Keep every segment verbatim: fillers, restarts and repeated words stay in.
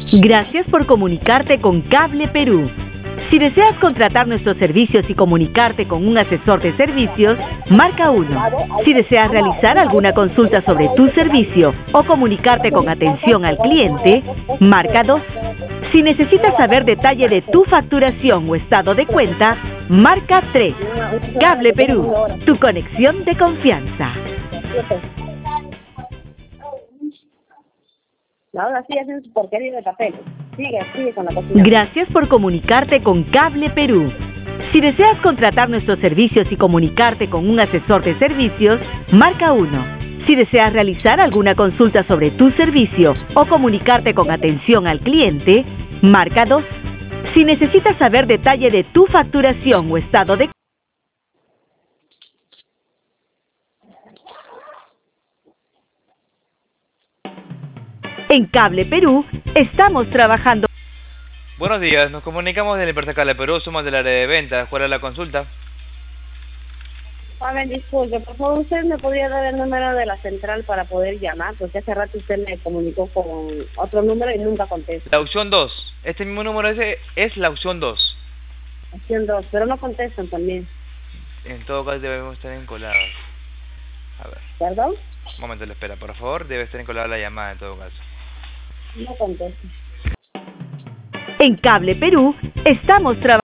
Gracias por comunicarte con Cable Perú. Si deseas contratar nuestros servicios y comunicarte con un asesor de servicios, marca uno. Si deseas realizar alguna consulta sobre tu servicio o comunicarte con atención al cliente, marca dos. Si necesitas saber detalle de tu facturación o estado de cuenta, marca tres. Cable Perú, tu conexión de confianza. Ahora sí hacen su porquería de papel. Sigue, sigue con la cocina. Gracias por comunicarte con Cable Perú. Si deseas contratar nuestros servicios y comunicarte con un asesor de servicios, marca uno. Si deseas realizar alguna consulta sobre tu servicio o comunicarte con atención al cliente, marca dos. Si necesitas saber detalle de tu facturación o estado de En Cable Perú, estamos trabajando. Buenos días, nos comunicamos del Empresa Cable Perú, somos del área de ventas. ¿Cuál es la consulta? A ver, disculpe, por favor, ¿usted me podría dar el número de la central para poder llamar? Porque hace rato usted me comunicó con otro número y nunca contesta. La opción dos. Este mismo número ese es la opción dos. Opción dos, pero no contestan también. En todo caso debemos estar encolados. A ver, ¿Perdón? un momento le espera, por favor. Debe estar encolada la llamada en todo caso. No contesta. En Cable Perú, estamos trabajando.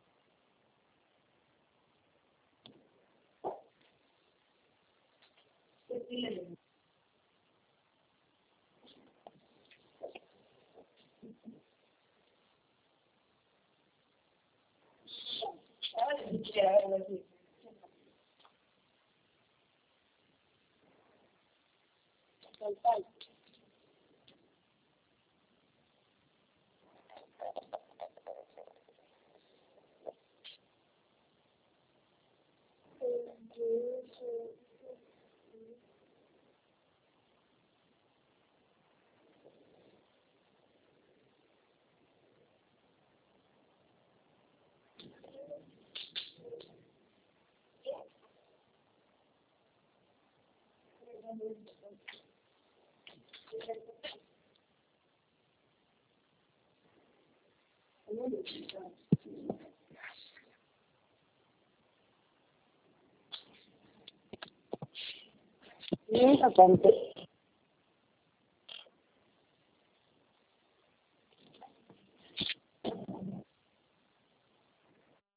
Nunca contesta.